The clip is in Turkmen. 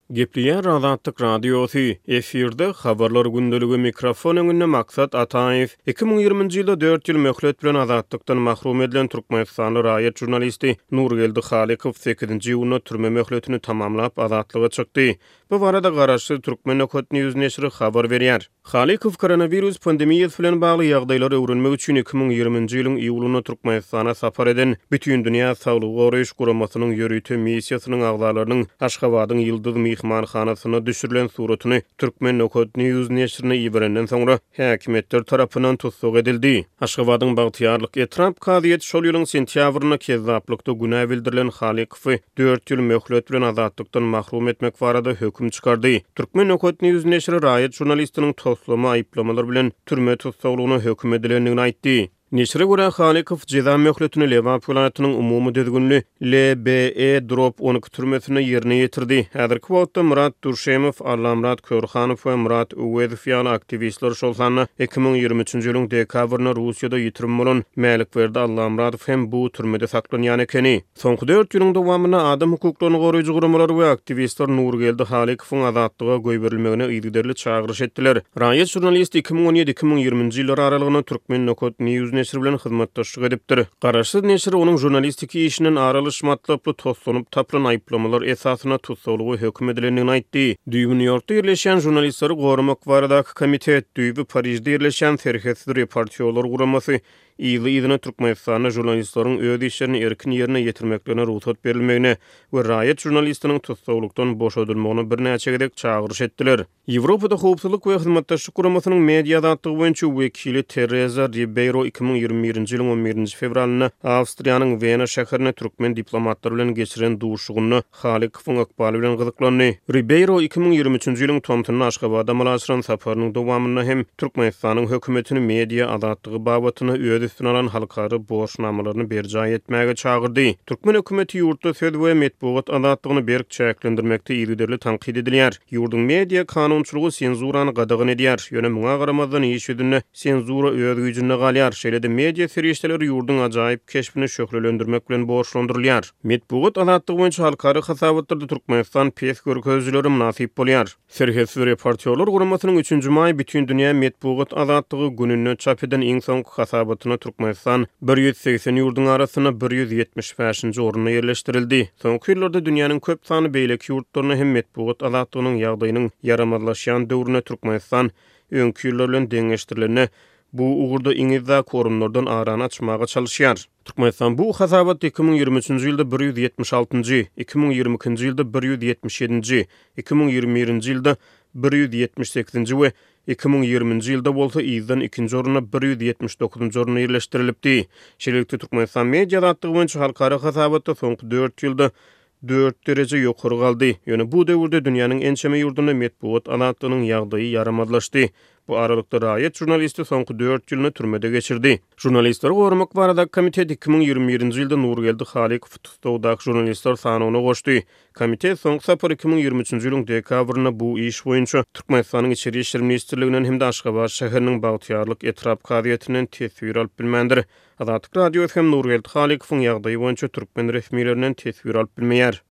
Gepliýär Azatlyk radiosu efirde habarlar gündölügi mikrofon öňünde maksat Ataýew 2020-nji ýylda 4 ýyl möhlet bilen azatlykdan mahrum edilen Türkmenistanyň raýat jurnalisti Nurgeldi Halikow 8-nji ýylyna türme möhletini tamamlap azatlyga çykdy. Bu barada garaşy Türkmen Okot News neşri habar berýär. Halikow koronavirus pandemiýasy bilen bagly ýagdaýlary öwrenmek üçin 2020-nji ýylyň iýulyna Türkmenistana sapar eden Bütün Dünýä Saglyk Goraýyş Guramasynyň ýörüýte missiýasynyň agzalarynyň Aşgabatyň ýyldyz mehmanhanasyna düşürilen suratyny Türkmen Okot News neşrine ýetirenden soňra häkimetler tarapyndan tutsuk edildi. Aşgabatyň bagtyarlyk etrap kadyet şol ýylyň sentýabryna kezaplykda günä bildirilen Halikowy 4 ýyl möhlet bilen azatlykdan mahrum etmek barada höküm çykardy. Türkmen Okot News neşri raýat jurnalistiniň toslama aýplamalar bilen türme tutsaglygyna höküm edilendigini aýtdy. Neşre görä Halikow jeza möhletini Lewap welaýatynyň umumy düzgünli LBE Drop 12 türmesine ýerine ýetirdi. Häzirki wagtda Murat Durşemow, Allamrat Körhanow we Murat Uwezow ýaly aktivistler şol sany 2023-nji ýylyň dekabryna Russiýada ýitirim bolan mälik berdi. Allamrat hem bu türmede saklanýan ekeni. Soňky 4 ýylyň dowamyna adam hukuklaryny goraýjy guramalar we aktivistler Nurgeldi Halikowyň azatlyga goýberilmegine ýygyderli çagyryş etdiler. Raýat jurnalist 2017-2020-nji ýyllar aralygyna Türkmen Okot News neşri bilen hyzmatdaşlyk edipdir. Garaşsyz neşri onuň jurnalistiki işiniň aralyş matlaply toslanyp tapylan aýplamalar esasyna tutsaglygy höküm edilendigini aýtdy. New Yorkda ýerleşen jurnalistleri goramak baradaky komitet düýbi Parijde ýerleşen Serhetsizdir reportýerler guramasy ýyly Türkmenistanyň jurnalistlaryň öz işlerini erkin ýerine ýetirmeklerine ruhsat berilmegine we raýat jurnalistiniň tutsaglykdan boşadylmagyna birnäçe gedek çagyryş etdiler. Ýewropada howpsuzlyk we hyzmatdaşlyk guramasynyň media azatlygy boýunça wekili Teresa Ribeiro 2021-nji ýylyň 11-nji fevralyna Awstriýanyň Wiener şäherine türkmen diplomatlary bilen geçiren duşugyny Halikowyň akbaly bilen gyzyklandy. Ribeiro 2023-nji ýylyň Tomtuny Aşgabada malaçyran saparynyň dowamyna hem Türkmenistanyň hökümetini media azatlygy babatyna öz üstüne alan halkary borçnamalaryny berjay etmäge çagyrdy. Türkmen hökümeti ýurtda söz we medeniýet azatlygyny berk çäklendirmekde ýygyderli tanqid edilýär. Ýurdun media kanunçylygy senzurany gadagyn edýär. Ýöne muňa garamazdan iş edilne senzura öz güýjünde galýar. Şeýle-de media ferişteleri ýurdun ajaýyp keşbini şöhrelendirmek bilen borçlandyrylýar. Medeniýet azatlygy boýunça halkary hasabatlarda Türkmenistan pes görkezjileri munasip bolýar. Serhetsizdir reportýerler guramasynyň 3-nji maý Bütün Dünýä Medeniýet azatlygy gününe çap eden iň soňky hasabatyna Türkmenistan 180 ýurdun arasyna 175-nji oruna ýerleşdirildi. Soňky ýyllarda dünýäniň köp sany beýleki ýurtlaryna hem medeniýet azatlygynyň ýagdaýynyň yaramazlaşýan döwrüne Türkmenistan öňki ýyllar bilen deňeşdirilene bu ugurda iňizda korunlardan arany açmaga çalışýar. Türkmenistan bu hasabat 2023-nji ýylda 176-njy, 2022-nji ýylda 177-nji, 2021-nji ýylda 178-nji we 2020-nji ýylda bolsa ýyzdan 2-nji oruna 179-njy oruna ýerleşdirilipdi. Şeýlelikde Türkmenistan media azatlygy boýunça halkary hasabatda soňky 4 ýylda 4 derece ýokary galdy. Ýöne bu döwürde dünýäniň ençeme ýurdunda medeniýet azatlygynyň ýagdaýy yaramazlaşdy. Bu aralykda raýat jurnalisti soňky 4 ýylyny türmede geçirdi. Jurnalistleri goramak baradaky komitet 2021-nji ýylda Nurgeldi Halikow tutdagdaky jurnalistler sanyny goşdy. Komitet soňky sapar 2023-nji ýylyň dekabryna bu iş boýunça Türkmenistanyň içeri işler ministrliginden hem de Aşgabat şäheriniň bagtyarlyk etrap kadyetinden tesbir alyp bilmendir. Azatlyk radio hem Nurgeldi Halikowyň ýagdaýy boýunça türkmen resmiýetlerinden tesbir alyp bilmeýär.